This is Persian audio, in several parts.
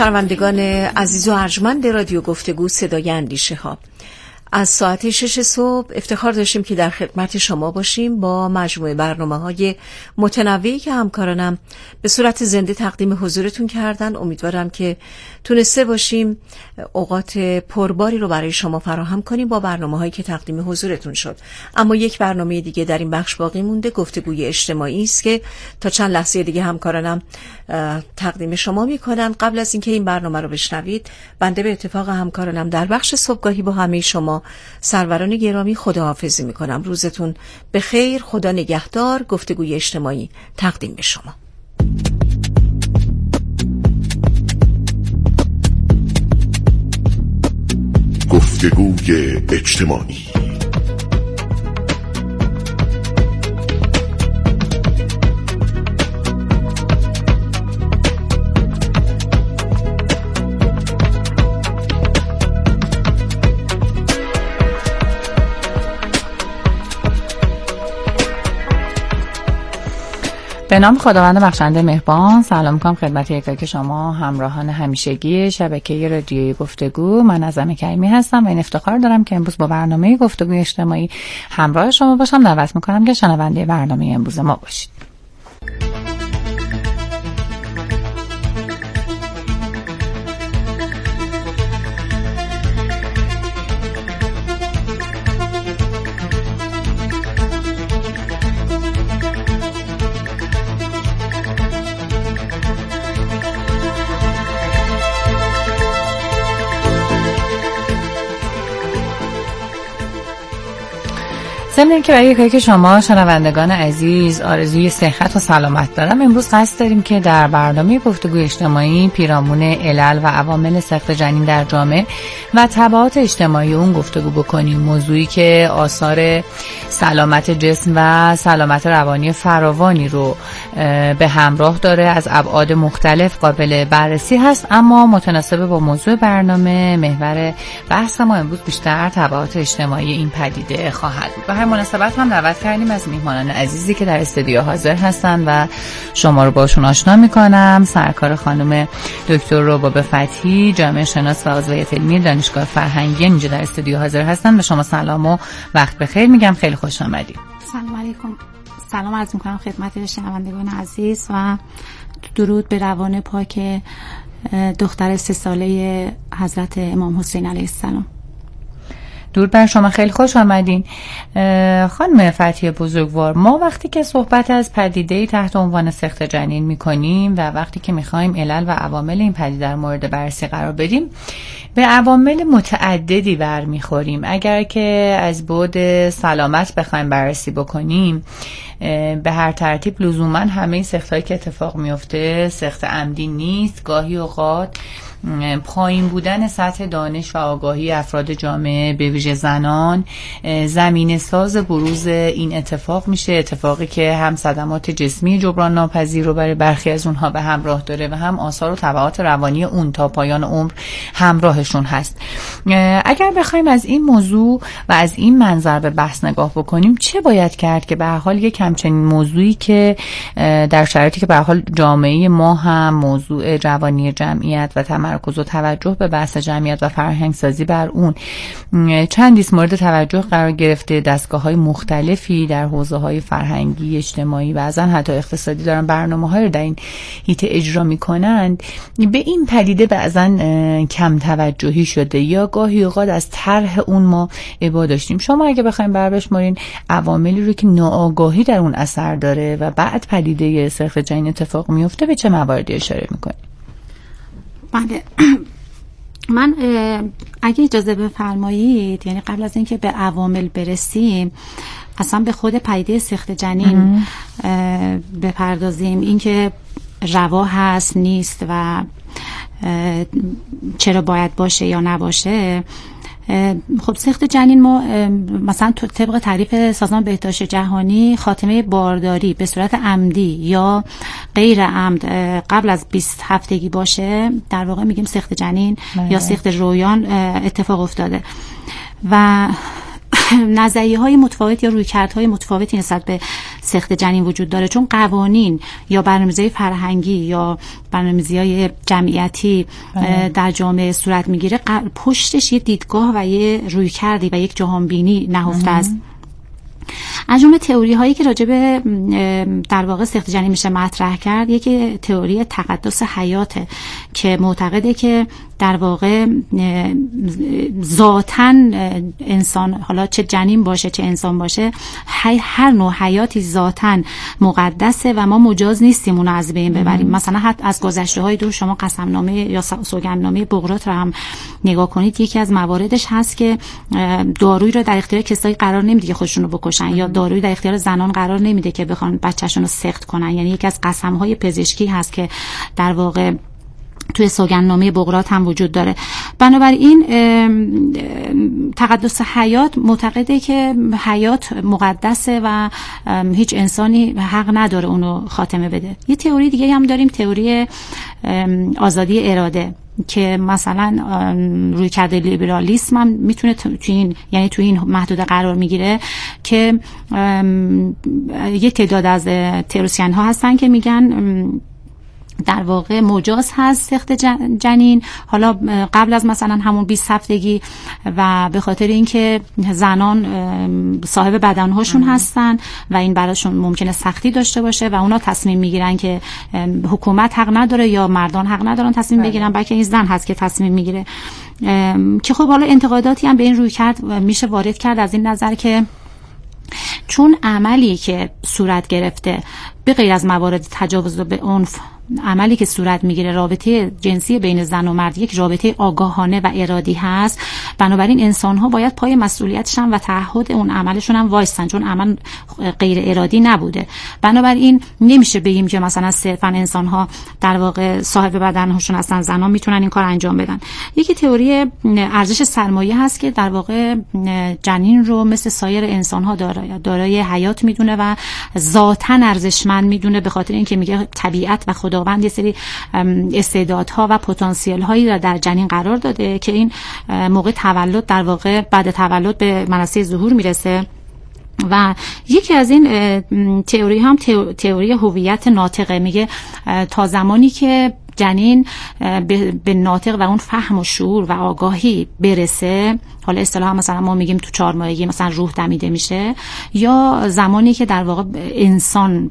شنوندگان عزیز و ارجمند رادیو گفتگو صدای اندیشه ها، از ساعت 6 صبح افتخار داشتیم که در خدمت شما باشیم با مجموعه برنامه‌های متنوعی که همکارانم به صورت زنده تقدیم حضورتون کردن. امیدوارم که تونسته باشیم اوقات پرباری رو برای شما فراهم کنیم با برنامه‌هایی که تقدیم حضورتون شد. اما یک برنامه دیگه در این بخش باقی مونده، گفتگوی اجتماعی است که تا چند لحظه دیگه همکارانم تقدیم شما میکنن. قبل از اینکه این برنامه رو بشنوید، بنده به اتفاق همکارانم در بخش صبحگاهی با همه شما سروران گرامی خداحافظی میکنم. روزتون به خیر، خدا نگهدار. گفتگوی اجتماعی تقدیم به شما. گفتگوی اجتماعی. به نام خداوند بخشنده مهربان، سلام می‌کنم خدمت یکایک شما همراهان همیشگی شبکه رادیوی گفتگو. من عظمه کریمی هستم و این افتخار دارم که امروز با برنامه گفتگوی اجتماعی همراه شما باشم. دعوت می‌کنم که شنونده برنامه امروز ما باشید. ضمن که برای یکی شما شنوندگان عزیز آرزوی صحت و سلامت دارم، امروز قصد داریم که در برنامه گفتگوی اجتماعی پیرامون علل و عوامل سقط جنین در جامعه و تبعات اجتماعی اون گفتگو بکنیم. موضوعی که آثار سلامت جسم و سلامت روانی فراوانی رو به همراه داره، از ابعاد مختلف قابل بررسی هست، اما متناسب با موضوع برنامه محور بحث ما امروز بیشتر تبعات اجتماعی این پدیده خواهد بود. به هر مناسبت هم دعوت کردیم از میهمانان عزیزی که در استودیو حاضر هستن و شما رو باشون آشنا میکنم. سرکار خانم دکتر ربابه فتحی، جامعه شناس و عضو علمی دانشگاه فرهنگی، اینجا در استودیو حاضر هستن. به شما سلام و وقت بخیر میگم، خیلی خوش آمدید. سلام علیکم. سلام عرض میکنم خدمت شنوندگان عزیز و درود به روان پاک دختر 3 ساله حضرت امام حسین علیه السلام. درود بر شما، خیلی خوش آمدین. خانم فتحی بزرگوار، ما وقتی که صحبت از پدیده‌ای تحت عنوان سقط جنین می‌کنیم و وقتی که می‌خوایم علل و عوامل این پدیده در مورد بررسی قرار بدیم، به عوامل متعددی برمیخوریم. اگر که از بعد سلامت بخوایم بررسی بکنیم، به هر ترتیب لزوماً همه سقط‌هایی که اتفاق میفته سقط عمدی نیست. گاهی اوقات پایین بودن سطح دانش و آگاهی افراد جامعه به ویژه زنان زمینه ساز بروز این اتفاق میشه، اتفاقی که هم صدمات جسمی جبران ناپذیر رو برای برخی از اونها به همراه داره و هم آثار و تبعات روانی اون تا پایان عمر همراهشون هست. اگر بخوایم از این موضوع و از این منظر به بحث نگاه بکنیم، چه باید کرد که به هر حال یک همچنین موضوعی که در شرایطی که به هر حال جامعه ما هم موضوع جوانی جمعیت و تمرکز و توجه به بحث جمعیت و فرهنگ سازی بر اون چندیست مورد توجه قرار گرفته، دستگاه‌های مختلفی در حوزه‌های فرهنگی، اجتماعی و بعضا حتی اقتصادی دارن برنامه‌های رو در این حیطه اجرا می‌کنند، به این پدیده بعضا کم توجهی شده یا گاهی اوقات از طرح اون ما ابعاد داشتیم. شما اگه بخواید بربشمارین عواملی رو که ناآگاهی در اون اثر داره و بعد پدیده سقط جنین اتفاق میفته، به چه مواردی اشاره می‌کنید؟ بله، من اگه اجازه بفرمایید، یعنی قبل از اینکه به عوامل برسیم اصلا به خود پدیده سقط جنین بپردازیم، اینکه روا هست نیست و چرا باید باشه یا نباشه. خب سقط جنین ما مثلا طبق تعریف سازمان بهداشت جهانی خاتمه بارداری به صورت عمدی یا غیر عمد قبل از 20 هفتگی باشه، در واقع میگیم سقط جنین یا سقط رویان اتفاق افتاده و نظریه‌های متفاوت یا رویکردهای متفاوتی نسبت به سخت جنین وجود داره، چون قوانین یا برنامه‌ریزی فرهنگی یا برنامه‌ریزی‌های جمعیتی در جامعه صورت میگیره، پشتش یه دیدگاه و یه رویکردی و یک جهانبینی نهفته است. از جمله تئوری هایی که راجع به در واقع سخت جنین میشه مطرح کرد، یکی تئوری تقدس حیاته که معتقده که در واقع ذاتاً انسان، حالا چه جنین باشه چه انسان باشه، هر نوع حیاتی ذاتاً مقدسه و ما مجاز نیستیم اونو از بین ببریم. مثلا حتی از گذشته های دور شما قسمنامه یا سوگندنامه بقراط رو هم نگاه کنید، یکی از مواردش هست که دارویی رو در اختیار کسایی قرار نمیده که خودشونو بکشن، یا دارویی در اختیار زنان قرار نمیده که بخوان بچه‌شون رو سخت کنن. یعنی یکی از قسم‌های پزشکی هست که در واقع توی سوگندنامه بقراط هم وجود داره. بنابراین تقدس حیات معتقده که حیات مقدسه و هیچ انسانی حق نداره اونو خاتمه بده. یه تئوری دیگه هم داریم، تئوری آزادی اراده، که مثلا روی کرده لیبرالیسم هم میتونه تو این محدوده قرار میگیره که یه تعداد از تئوریسین ها هستن که میگن در واقع مجاز هست سخت جنین، حالا قبل از مثلا همون 20 هفتگی، و به خاطر اینکه زنان صاحب بدنهاشون هستن و این براشون ممکنه سختی داشته باشه و اونا تصمیم میگیرن که حکومت حق نداره یا مردان حق ندارن تصمیم بگیرن، بلکه این زن هست که تصمیم میگیره. که خب حالا انتقاداتی هم به این روی کرد میشه وارد کرد از این نظر که چون عملی که صورت گرفته به غیر از موارد تجاوز به عنف، عملی که صورت میگیره رابطه جنسی بین زن و مرد یک رابطه آگاهانه و ارادی هست، بنابراین انسان ها باید پای مسئولیتشون و تعهد اون عملشون هم وایسن، چون عمل غیر ارادی نبوده. بنابراین نمیشه بگیم که مثلا صرفا انسان ها در واقع صاحب بدنهاشون هستن، زنان میتونن این کار انجام بدن. یکی تئوری ارزش سرمایه هست که در واقع جنین رو مثل سایر انسان ها دارای حیات میدونه و ذاتاً ارزشمند میدونه، به خاطر اینکه میگه طبیعت و خداوند یه سری استعدادها و پتانسیل هایی را در جنین قرار داده که این موقع تولد در واقع بعد تولد به منصه ظهور میرسه. و یکی از این تئوری هم تئوری هویت ناطقه، میگه تا زمانی که جنین به ناطق و اون فهم و شعور و آگاهی برسه، حالا اصطلاحا مثلا ما میگیم تو 4 ماهگی مثلا روح دمیده میشه، یا زمانی که در واقع انسان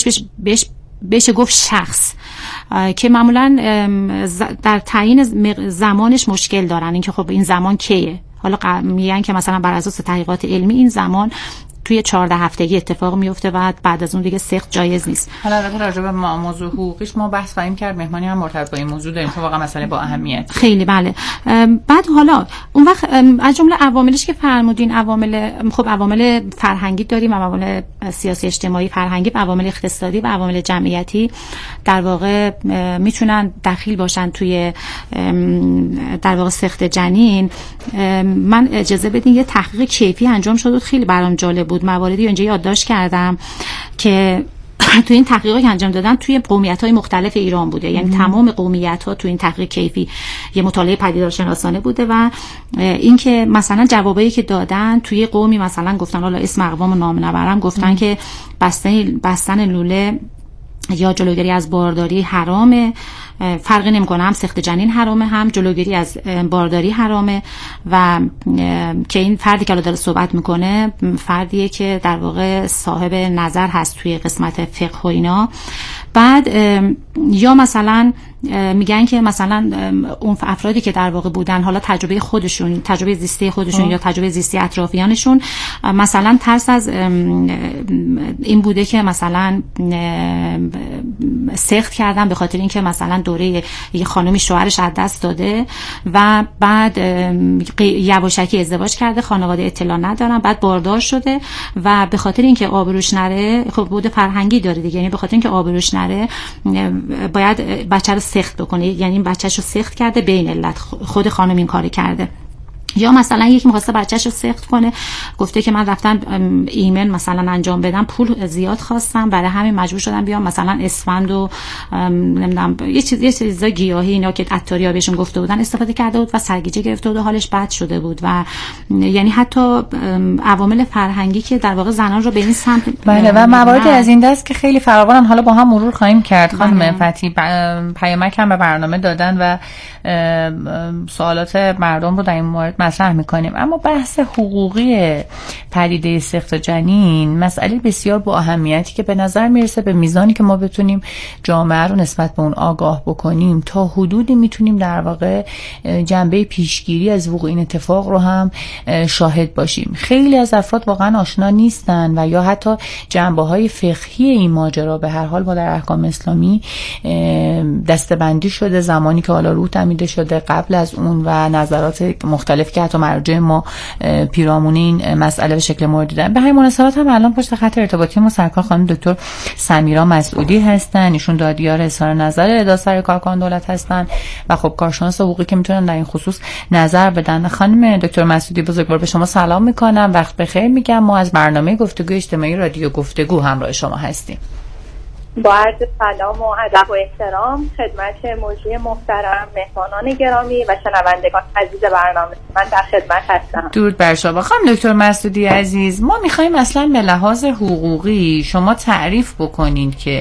بشه گفت شخص، که معمولا در تعیین زمانش مشکل دارن، اینکه خب این زمان کیه. حالا میگن که مثلا بر اساس تحقیقات علمی این زمان توی 14 هفتگی اتفاق میفته و بعد از اون دیگه سخت جایز نیست. حالا البته راجع به موضوع حقوقیش ما بحث خواهیم کرد، مهمانی هم مرتبط با این موضوع داریم که واقعا مسئله با اهمیت خیلی. بله. بعد حالا اون وقت از جمله عواملش که فرمودین، عوامل فرهنگی داریم، عوامل سیاسی اجتماعی فرهنگی و عوامل اقتصادی و عوامل جمعیتی در واقع میتونن دخیل باشن توی در واقع سخت جنین. من اجازه بدین یه تحقیق کیفی انجام شد، خیلی برام جالب بود، مواردی اونجا یادداشت کردم که تو این تحقیقات که انجام دادن توی قومیت‌های مختلف ایران بوده، یعنی تمام قومیت‌ها تو این تحقیق کیفی یه مطالعه پدیدارشناسانه بوده و اینکه مثلا جوابایی که دادن توی قومی مثلا گفتن، حالا اسم اقوام نام نبرم، گفتن که بستن لوله یا جلوگیری از بارداری حرامه، فرقی نمی‌کنه، هم سخت جنین حرامه هم جلوگیری از بارداری حرامه، و که این فردی که الان داره صحبت میکنه فردیه که در واقع صاحب نظر هست توی قسمت فقه و اینا. بعد یا مثلا میگن که مثلا اون افرادی که در واقع بودن، حالا تجربه خودشون، تجربه زیستی خودشون یا تجربه زیستی اطرافیانشون، مثلا ترس از این بوده که مثلا سخت کردن به خاطر اینکه مثلا دوره یه خانمی شوهرش از دست داده و بعد یواشکی ازدواج کرده، خانواده اطلاع ندارن، بعد باردار شده و به خاطر اینکه آبروش نره، خب بود فرهنگی داره دیگه، یعنی به خاطر اینکه آبروش نره باید بچه رو سخت بکنه، یعنی این بچه‌شو سخت کرده به این علت خود خانم این کارو کرده. یا مثلا یکی می‌خواسته بچه‌ش رو سخت کنه، گفته که من رفتم ایمن مثلا انجام بدم، پول زیاد خواستم، برای همین مجبور شدم بیام مثلا اسفند و نمیدونم یه چیزای گیاهی اینا که عطاریا بهشون گفته بودن استفاده کرده بود و سرگیجه گرفته بود و حالش بد شده بود. و یعنی حتی عوامل فرهنگی که در واقع زنان رو به این سمت بله و مواردی از این دست که خیلی فراوانن، حالا با هم مرور خواهیم کرد. خانم فتحی پیامک هم به برنامه دادن و سوالات مردم رو در این مورد مطرح میکنیم. اما بحث حقوقی پدیده سقط جنین مسئله بسیار با اهمیتی که به نظر میرسه به میزانی که ما بتونیم جامعه رو نسبت به اون آگاه بکنیم تا حدودی میتونیم در واقع جنبه پیشگیری از وقوع این اتفاق رو هم شاهد باشیم. خیلی از افراد واقعا آشنا نیستن و یا حتی جنبه‌های فقهی این ماجرا به هر حال ما در احکام اسلامی دسته‌بندی شده، زمانی که حالا روح تمیده شده، قبل از اون و نظرات مختلف که حتی مرجع ما پیرامون این مسئله به شکل مورد دیدن. به همین مناسبت هم الان پشت خط ارتباطی ما سرکار خانم دکتر سمیرا مسعودی هستن. ایشون دادیار اظهار نظر ادعا سر کارکنان دولت هستن و خب کارشناس حقوقی که میتونن در این خصوص نظر بدن. خانم دکتر مسعودی بزرگوار به شما سلام میکنم، وقت بخیر میگم. ما از برنامه گفتگو اجتماعی رادیو گفتگو همراه شما هستیم. با عرض سلام و ادب و احترام خدمت مجری محترم، مهمانان گرامی و شنوندگان عزیز برنامه، من در خدمت هستم. درود بر شما. خانم دکتر مسعودی عزیز، ما میخوایم اصلا به لحاظ حقوقی شما تعریف بکنید که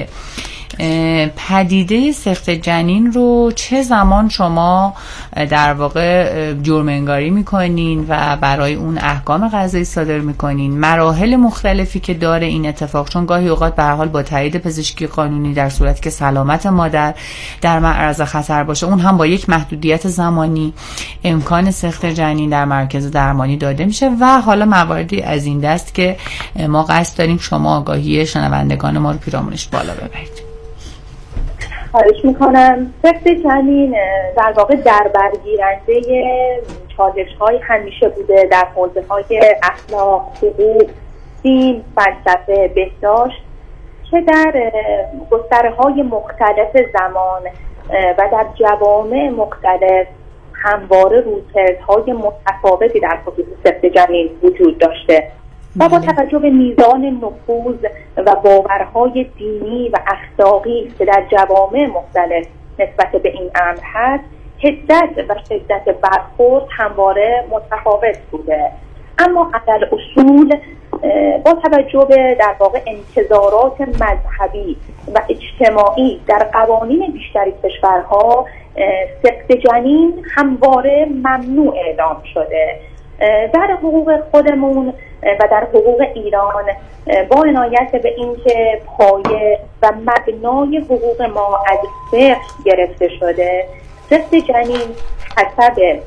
پدیده سقط جنین رو چه زمان شما در واقع جرم انگاری میکنین و برای اون احکام قضایی صادر میکنین، مراحل مختلفی که داره این اتفاق، چون گاهی اوقات به هر حال با تایید پزشکی قانونی در صورتی که سلامت مادر در معرض خطر باشه، اون هم با یک محدودیت زمانی، امکان سقط جنین در مرکز درمانی داده میشه و حالا مواردی از این دست که ما قصد داریم شما آگاهی شنوندگان ما رو پیرامونش بالا ببرید. خواهش میکنم. سقط جنین در واقع در برگیرنده چالش‌های همیشه بوده در حوزه‌های اخلاق، حقوق، دین، فلسفه، بهداشت که در گستره‌های مختلف زمان و در جوامع مختلف همواره رویکردهای متفاوتی در خصوص سقط جنین وجود داشته و با توجه به میزان نفوذ و باورهای دینی و اخلاقی که در جوامع مختلف نسبت به این امر هست، حدت و شدت برخورد همواره متفاوت بوده. اما علی اصول با توجه به در واقع انتظارات مذهبی و اجتماعی در قوانین بیشتری کشورها، سقط جنین همواره ممنوع اعلام شده. در حقوق خودمون و در حقوق ایران با عنایت به اینکه پایه و مبنای حقوق ما از فقه گرفته شده، سقط جنین حسب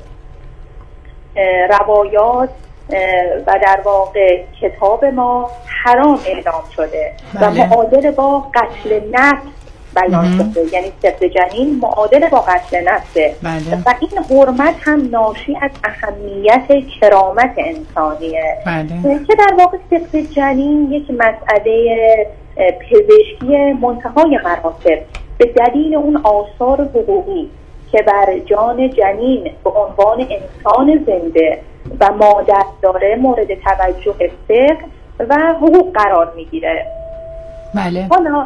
روایات و در واقع کتاب ما حرام اعلام شده و معادل با قتل نفس بیان شده. یعنی سقط جنین معادل با قتل نفسه و این حرمت هم ناشی از اهمیت کرامت انسانیه که در واقع سقط جنین یک مسئله پزشکی منتهای مراتب به دلیل اون آثار حقوقی که بر جان جنین به عنوان انسان زنده و مادر داره مورد توجه فقه و حقوق قرار میگیره. بله. حالا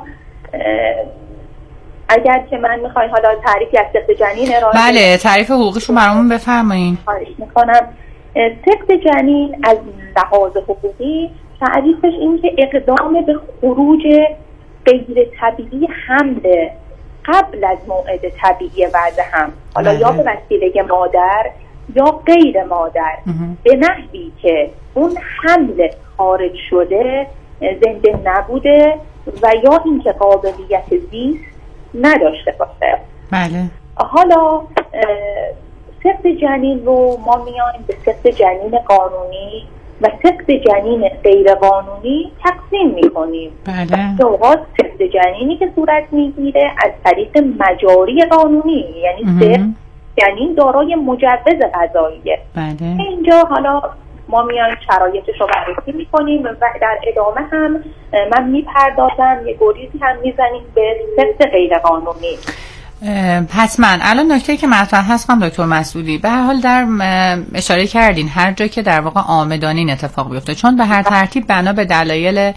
اگر که من میخوای حالا تعریفی از سقط جنین ارائه بله تعریف حقوقیشو برامون بفرمایید. خواهش میکنم. سقط جنین از لحاظ حقوقی تعریفش این که اقدام به خروج غیر طبیعی حمل قبل از موعد طبیعی وضع هم، حالا یا به وسیله مادر یا غیر مادر، به نحوی که اون حمل خارج شده زنده نبوده و یا اینکه قابلیت زیست نداشته باشه. بله. حالا سقط جنین رو ما میایم به سقط جنین قانونی و سقط جنین غیر قانونی تقسیم میکنیم. بله. اوقات سقط جنینی که صورت میگیره از طریق مجاری قانونی، یعنی سقط جنین دارای مجوز قضاییه. بله. اینجا حالا ما میایم شرایطش رو بررسی میکنیم و در ادامه هم من میپردازم، یه گریزی هم میزنیم به سقط غیر قانونی. حتما. الان نکته که مطرح هست خانم دکتر مسعودی، به هر حال در اشاره کردین هر جا که در واقع عامدانه این اتفاق بیفته، چون به هر ترتیب بنا به دلایل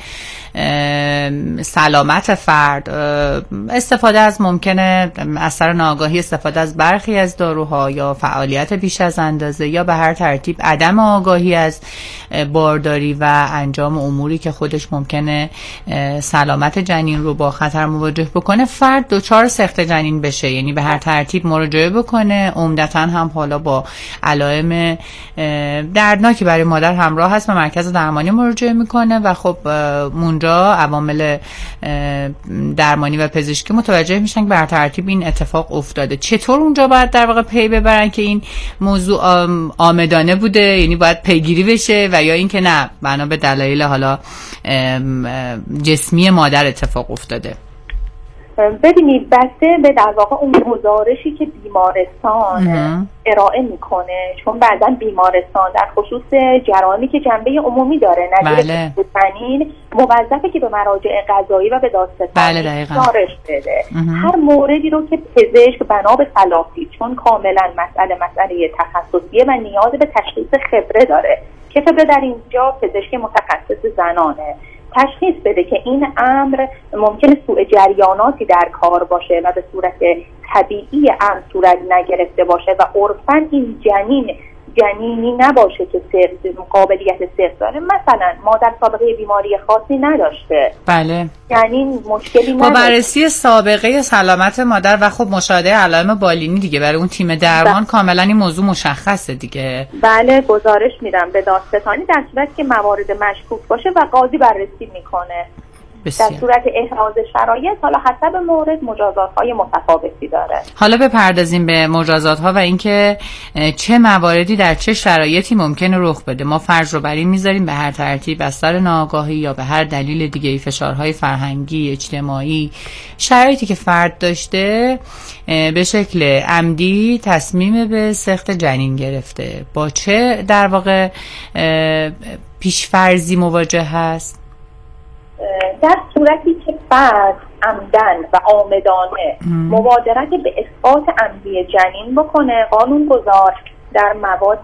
سلامت فرد استفاده از ممکنه اثر ناآگاهی استفاده از برخی از داروها یا فعالیت بیش از اندازه یا به هر ترتیب عدم آگاهی از بارداری و انجام اموری که خودش ممکنه سلامت جنین رو با خطر مواجه بکنه، فرد دچار سقط جنین بشه. یعنی به هر ترتیب مراجعه بکنه، عمدتاً هم حالا با علائم دردناکی برای مادر همراه هست، به مرکز درمانی مراجعه میکنه و خب اونجا عوامل درمانی و پزشکی متوجه میشن که به هر ترتیب این اتفاق افتاده. چطور اونجا باید در واقع پی ببرن که این موضوع عامدانه بوده، یعنی باید پیگیری بشه، و یا اینکه نه بنا به دلایل حالا جسمی مادر اتفاق افتاده؟ ببینید بسته به در واقع اون گزارشی که بیمارستان ارائه میکنه، چون بعضا بیمارستان در خصوص جرایمی که جنبه عمومی داره نظیر جنین موظفه که به مراجع قضایی و به دادستانی گزارش بده. هر موردی رو که پزشک بنا به صلاحی، چون کاملا مسئله تخصصیه و نیاز به تشخیص خبره داره که خبره در اینجا پزشک متخصص زنانه، تشخیص بده که این امر ممکنه سوء جریاناتی در کار باشه و به صورت طبیعی امر صورت نگرفته باشه و عرفاً این جنینی نباشه که قابلیت سقط داره. مثلا مادر سابقه بیماری خاصی نداشته، بله، جنین مشکلی نداره. با بررسی سابقه سلامت مادر و خب مشاهده علائم بالینی دیگه برای اون تیم درمان کاملا این موضوع مشخصه دیگه. بله، گزارش میدم به دادستانی در صورتی که موارد مشکوک باشه و قاضی بررسی میکنه. بسیار. در صورت احراز شرایط حالا حسب مورد مجازات‌های متفاوتی داره. حالا بپردازیم به مجازات‌ها و اینکه چه مواردی در چه شرایطی ممکنه رخ بده. ما فرض رو بر این می‌ذاریم به هر ترتیب از سر ناآگاهی یا به هر دلیل دیگه‌ای، فشارهای فرهنگی، اجتماعی، شرایطی که فرد داشته به شکل عمدی تصمیم به سقط جنین گرفته، با چه در واقع پیش‌فرضی مواجه هست؟ در صورتی که فرد عمدن و عامدانه مبادرت به اسقاط عمدی جنین بکنه، قانونگذار در مواد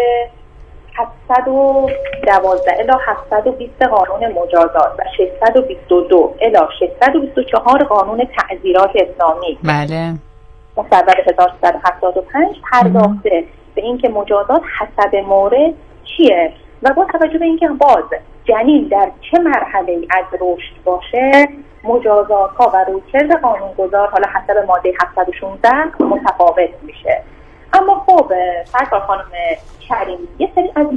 712 الی 720 قانون مجازات و 622 الی 624 قانون تعزیرات اسلامی، بله، مصوب 1375 پرداخته به اینکه مجازات حسب مورد چیه و با توجه به اینکه باز جنین در چه مرحله‌ای از رشد باشه، مجازات‌ها و رویکرد قانونگذار حالا حسب ماده 716 متفاوت میشه. اما خب سرکار خانم کریم، یه سری از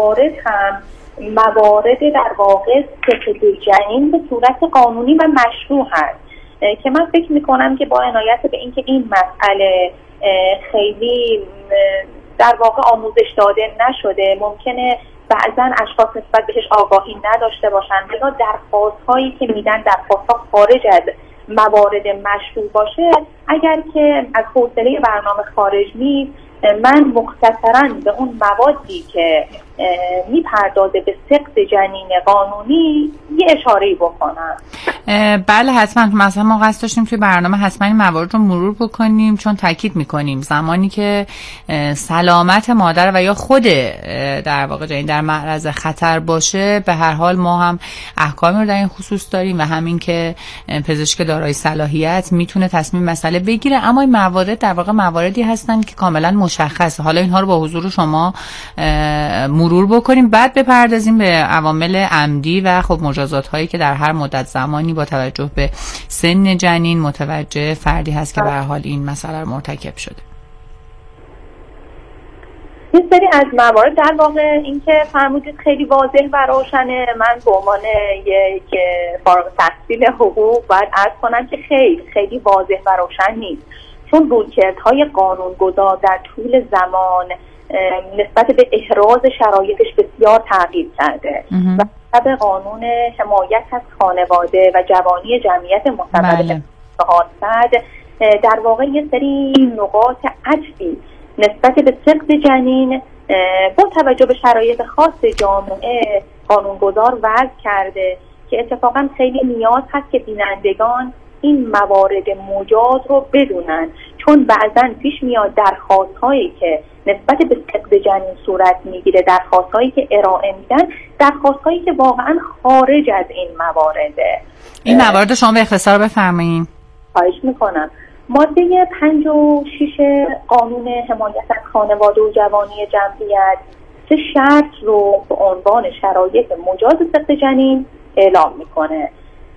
موارد در واقع سقط جنین به صورت قانونی و مشروع هست که من فکر میکنم که با عنایت به اینکه این مسئله خیلی در واقع آموزش داده نشده، ممکنه بعضن اشخاص نسبت بهش آگاهی نداشته باشن، یا درخواست هایی که میدن درخواست ها خارج از موارد مشروع باشه، اگر که از حوصله برنامه خارج نیست، من مختصراً به اون موادی که میپردازه به سقط جنین قانونی یه اشاره‌ای بکنم. بله حتما. مثلا ما قصد داشتیم توی برنامه حتما این موارد رو مرور بکنیم، چون تاکید میکنیم زمانی که سلامت مادر و یا خود در واقع جنین در معرض خطر باشه، به هر حال ما هم احکامی رو در این خصوص داریم و همین که پزشک دارای صلاحیت میتونه تصمیم مسئله بگیره. اما این موارد در واقع مواردی هستن که کاملا مشخصه. حالا اینها رو با حضور شما مرور بکنیم، بعد بپردازیم به عوامل عمدی و خب مجازات هایی که در هر مدت زمانی با توجه به سن جنین متوجه فردی هست که به هر حال این مسئله رو مرتکب شده. یه سری از موارد در واقع این که فرمودید خیلی واضح و روشنه، من به عنوان یک فارغ التحصیل حقوق باید عرض کنم که خیلی واضح و روشن نیست، چون رویکردهای قانونگذار در طول زمان نسبت به احراز شرایطش بسیار تغییر کرده و طبق قانون حمایت از خانواده و جوانی جمعیت مصوب 400 در واقع یه سری نقاط عطفی نسبت به سقط جنین با توجه به شرایط خاص جامعه قانونگذار وضع کرده که اتفاقا خیلی نیاز هست که بینندگان این موارد مجاز رو بدونن، چون بعضا پیش میاد درخواست‌هایی که نسبت به سقط جنین صورت میگیره، درخواست‌هایی که ارائه میدن، درخواست‌هایی که واقعا خارج از این موارده. این موارد شما به اختصار بفرمایید. خواهش میکنم. ماده 56 قانون حمایت از خانواده و جوانی جمعیت 3 شرط رو به عنوان شرایط مجاز سقط جنین اعلام میکنه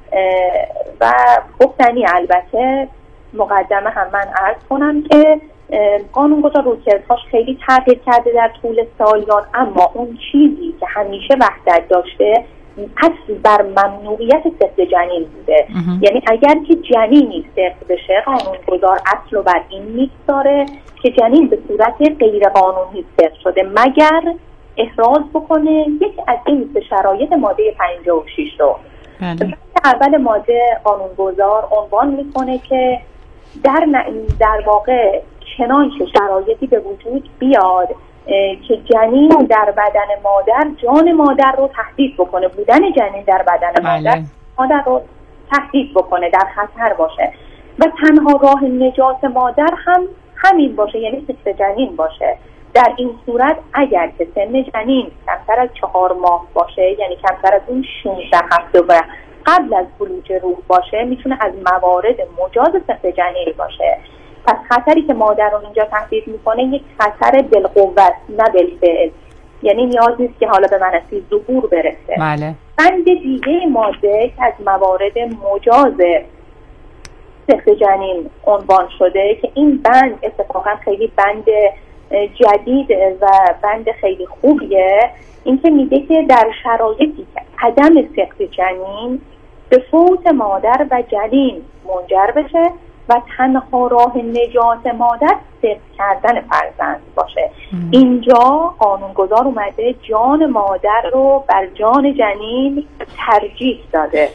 و گفتنی البته مقدمه هم من عرض کنم که قانونگذار رویکردهاش خیلی تغییر کرده در طول سالیان، اما اون چیزی که همیشه وحدت داشته اصل بر ممنوعیت سقط جنین بوده. یعنی اگر که جنینی سقط بشه قانونگذار اصل رو بر این میگذاره که جنین به صورت غیر قانونی سقط شده مگر احراز بکنه یکی از این 3 شرایط ماده 56 رو. اول ماده قانونگذار عنوان میکنه که در واقع چنانچه شرایطی به وجود بیاد که جنین در بدن مادر جان مادر رو تهدید بکنه، بودن جنین در بدن مادر رو تهدید بکنه، در خطر باشه و تنها راه نجات مادر هم همین باشه، یعنی سقط جنین باشه. در این صورت اگر که سن جنین کمتر از 4 ماه باشه، یعنی کمتر از اون 16 هفته قبل از بلوغ روح باشه، میتونه از موارد مجاز سقط جنین باشه. پس خطری که مادر رو اینجا تهدید میکنه یک خطر بالقوه نه بالفعل، یعنی نیاز نیست که حالا به منصی ظهور برسه. بله. بند دیگه ماده که از موارد مجاز سقط جنین عنوان شده که این بند اتفاقا خیلی بند جدید و بند خیلی خوبیه، این که میگه که در شرایطی که عدم سقط جنین به فوت مادر و جنین منجر بشه و تنها راه نجات مادر سقط کردن فرزند باشه. اینجا قانونگذار اومده جان مادر رو بر جان جنین ترجیح داده،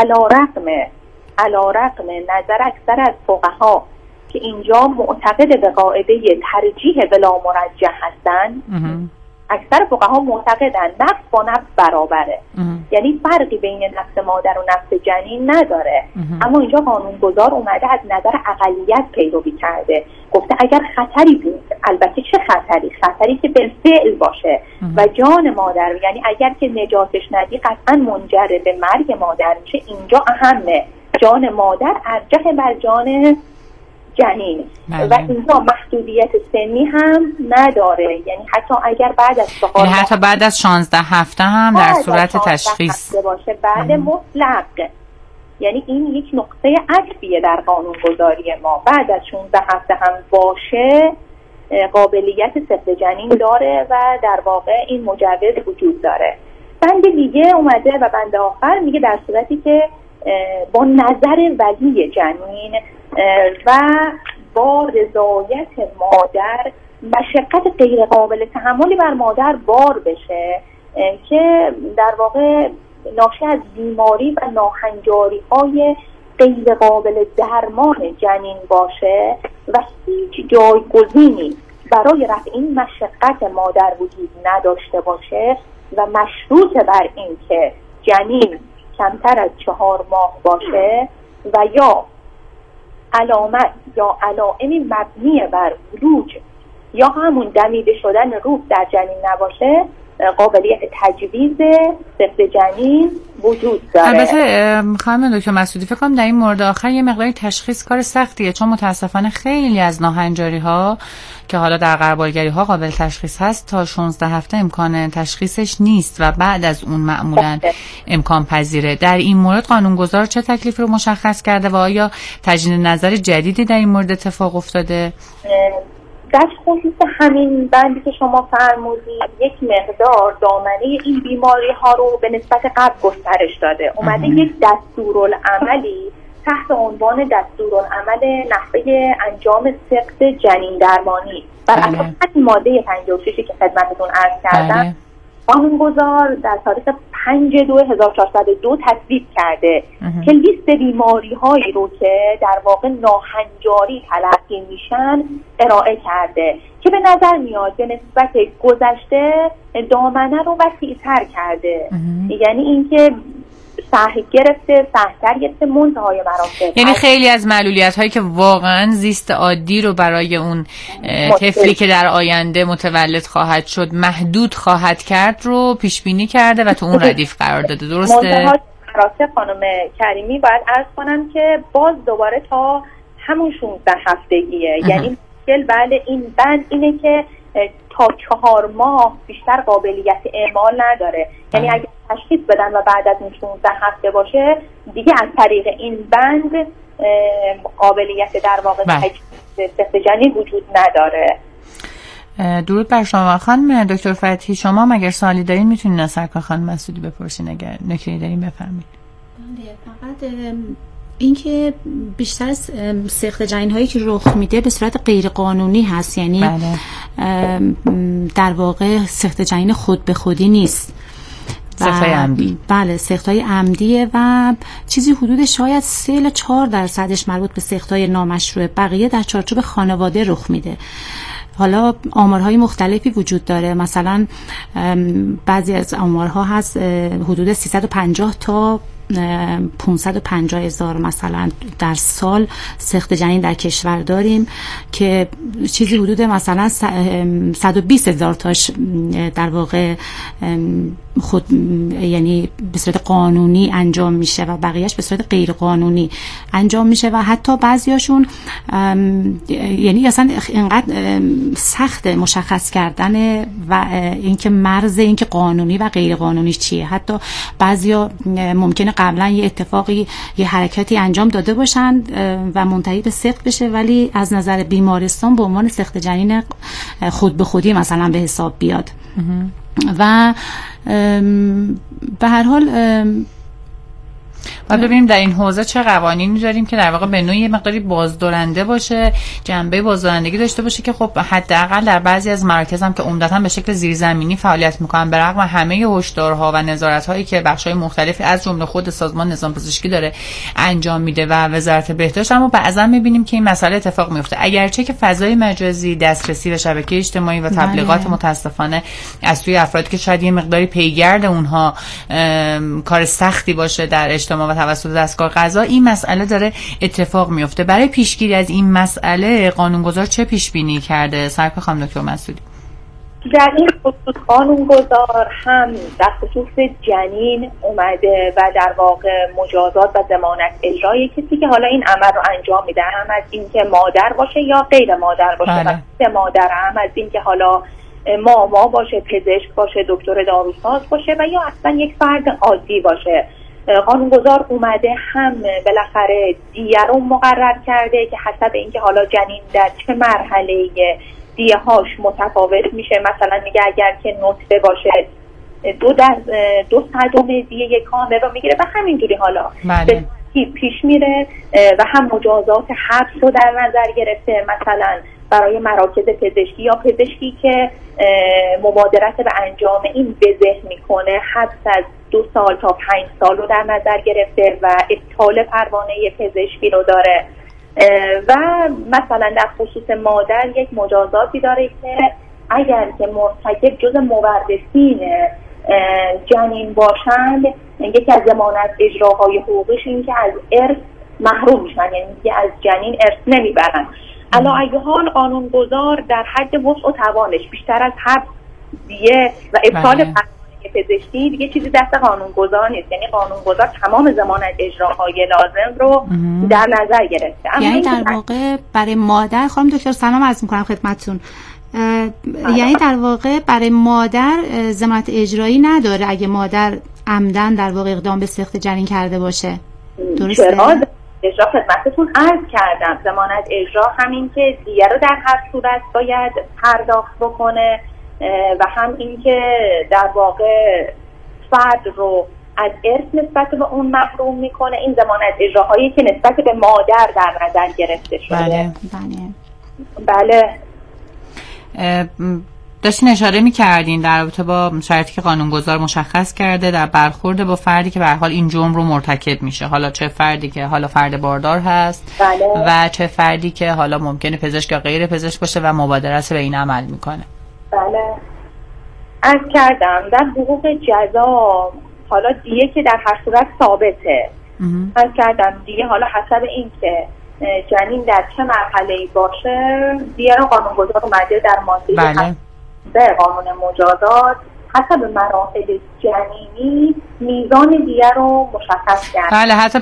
علی‌رغم نظر اکثر از فقها که اینجا معتقد به قاعده ترجیح بلا مرجح هستن. اکثر فقها معتقدن نفس با نفس برابره، یعنی فرقی بین نفس مادر و نفس جنین نداره. اما اینجا قانونگذار اومده از نظر اقلیت پیروی کرده، گفته اگر خطری بود، البته چه خطری که بالفعل باشه و جان مادر، یعنی اگر که نجاتش ندی قطعا منجر به مرگ مادر میشه، اینجا اهمه جان مادر ارجح بر جان جنین. و اینجا محدودیت سنی هم نداره، یعنی حتی اگر بعد از 4 حتی بعد از 16 هفته هم در صورت تشخیص باشه بعد مطلق، یعنی این یک نقطه عطفیه در قانونگذاری ما، بعد از 16 هفته هم باشه قابلیت سقط جنین داره و در واقع این مجوز وجود داره. بند دیگه اومده و بند آخر میگه در صورتی که با نظر ولی جنین و با رضایت مادر مشقت غیر قابل تحملی بر مادر بار بشه که در واقع ناشی از بیماری و ناهنجاری های غیر قابل درمان جنین باشه و هیچ جایگزینی برای رفع این مشقت مادر وجود نداشته باشه و مشروط بر این که جنین کمتر از 4 ماه باشه و یا علامت یا علائمی مبنی بر ولوج یا همون دمیده شدن روح در جنین نباشه، قابلیت تجویز سقط جنین وجود داره. البته خانم دکتر مسعودی فکر کنم در این مورد آخر یه مقداری تشخیص کار سختیه، چون متاسفانه خیلی از ناهنجاری ها که حالا در غربالگری ها قابل تشخیص هست تا 16 هفته امکان تشخیصش نیست و بعد از اون معمولا امکان پذیره. در این مورد قانونگذار چه تکلیفی رو مشخص کرده و آیا تجدید نظر جدیدی در این مورد اتفاق افتاده؟ در خصوص همین بندی که شما فرمودید یک مقدار دامنه این بیماری ها رو به نسبت قبل گسترش داده. اومده یک دستورالعملی تحت عنوان دستورالعمل نحوه انجام سقط جنین درمانی بر اساس ماده 56 که خدمتتون عرض کردم قانونگذار در تاریخ 5/2/1402 تصویب کرده که لیست بیماری هایی رو که در واقع ناهنجاری تلقی میشن ارائه کرده که به نظر میاد به نسبت گذشته دامنه رو وسیع‌تر کرده. یعنی اینکه سهل گرفته منتهای مراتب. یعنی خیلی از معلولیت هایی که واقعا زیست عادی رو برای اون طفلی که در آینده متولد خواهد شد محدود خواهد کرد رو پیش بینی کرده و تو اون ردیف قرار داده. درسته؟ مراتب خانم کریمی باید عرض کنم که باز دوباره تا همون 16 هفتگیه. یعنی بله این بند اینه که تا 4 ماه بیشتر قابلیت اعمال نداره. یعنی اگه تشخیص بدن و بعد از این 16 هفته باشه دیگه از طریق این بند قابلیت در واقع سقط جنین وجود نداره. درود بر شما خانم دکتر فتحی. شما مگر سوالی دارین میتونین از سرکار خانم مسعودی بپرسین، اگر نکته‌ای دارین بفرمایید. فقط اینکه بیشتر از سقط جنین هایی که رخ میده به صورت غیر قانونی هست، یعنی در واقع سقط جنین خود به خودی نیست، سقط‌های عمدی. بله سقط‌های عمدیه و چیزی حدود شاید 3-4% مربوط به سقط‌های نامشروع، بقیه در چارچوب خانواده رخ میده. حالا آمارهای مختلفی وجود داره، مثلا بعضی از آمارها هست حدود 350 تا 550,000 مثلا در سال سقط جنین در کشور داریم که چیزی حدود مثلا 120,000 تاش در واقع خود یعنی به صورت قانونی انجام میشه و بقیهش به صورت غیر قانونی انجام میشه و حتی بعضیاشون یعنی اصلا اینقدر سخت مشخص کردن و اینکه مرز اینکه قانونی و غیر قانونی چیه. حتی بعضیا ممکنه قبلا یه اتفاقی یه حرکتی انجام داده باشن و منتهی به سقط بشه ولی از نظر بیمارستان به عنوان سقط جنین خود به خودی مثلا به حساب بیاد. و به هر حال باید ببینیم در این حوزه چه قوانینی داریم که در واقع به نوعی مقداری بازدارنده باشه، جنبه بازدارندگی داشته باشه که خب حداقل در بعضی از مراکز هم که عمدتاً به شکل زیرزمینی فعالیت میکنن به رغم همه هشدارها و نظارت‌هایی که بخش‌های مختلفی از جمله خود سازمان نظام پزشکی داره انجام میده و وزارت بهداشت، اما بعضا میبینیم که این مسئله اتفاق میفته. اگرچه که فضای مجازی، دسترسی و شبکه اجتماعی و تبلیغات متاسفانه از سوی افرادی که شاید یه مقداری پیگرد اونها کار سختی باشه در اجتماع و توسط دستگاه قضا، این مسئله داره اتفاق میفته. برای پیشگیری از این مسئله قانونگذار چه پیش بینی کرده سرکار خانم دکتر مسعودی؟ در این خصوص قانونگذار هم در خصوص جنین اومده و در واقع مجازات و ضمانت اجرای کسی که حالا این عمل رو انجام میده، هم از این که مادر باشه یا غیر مادر باشه، و مادر هم از این که حالا ماما باشه، پزشک باشه، دکتر داروساز باشه و یا اصلا یک فرد عادی باشه. قانونگذار اومده هم بالاخره دیه رو مقرر کرده که حسب اینکه حالا جنین در چه مرحله دیه هاش متفاوت میشه. مثلا میگه اگر که نطفه باشه 2/100 دیه کامل رو میگیره و همینجوری حالا پیش میره و هم مجازات حبس رو در نظر گرفته. مثلا برای مراکز پزشکی یا پزشکی که مبادرت به انجام این بزه میکنه حبس از 2 سال تا 5 سال رو در نظر گرفته و ابطال پروانه پزشکی رو داره. و مثلا در خصوص مادر یک مجازاتی داره که اگر که مرتکب جز مورثین جنین باشند، یکی از ضمانت اجراهای حقوقیش این که از ارث محروم میشن، یعنی که از جنین ارث نمیبرن. علا ای حال قانونگذار در حد وسع و توانش بیشتر از حبس، دیه و ابطال پروانه پزشکی دیگه چیزی دست قانونگذار نیست. یعنی قانونگذار تمام ضمانت اجراهای لازم رو در نظر گرفته. یعنی در واقع برای مادر، خانم دکتر سلام عرض می‌کنم خدمتتون، یعنی در واقع برای مادر ضمانت اجرایی نداره اگه مادر عمدن در واقع اقدام به سقط جنین کرده باشه. درسته؟ اجرا خدمتتون عرض کردم ضمانت اجرا همین که دیه رو در هر صورت باید پرداخت بکنه و هم این که در واقع فرد رو از ارث نسبت به اون محروم میکنه. این ضمانت اجراهایی که نسبت به مادر در نظر گرفته شده. بله. داشتین اشاره می‌کردین در رابطه با شرایطی که قانونگذار مشخص کرده در برخورد با فردی که به هر حال این جرم رو مرتکب میشه، حالا چه فردی که حالا فرد باردار هست و چه فردی که حالا ممکنه پزشک یا غیر پزشک باشه و مبادرت به این عمل میکنه. بله. عرض کردم در حقوق جزا حالا دیگه که در هر صورت ثابته من کردم دیگه، حالا حسب این که جنین در چه مرحله‌ای باشه دیگه قانونگذار اومده در ماده به قانون مجازات حسب مراحل جنینی میزان دیگه رو مشخص کرد. بله، حتی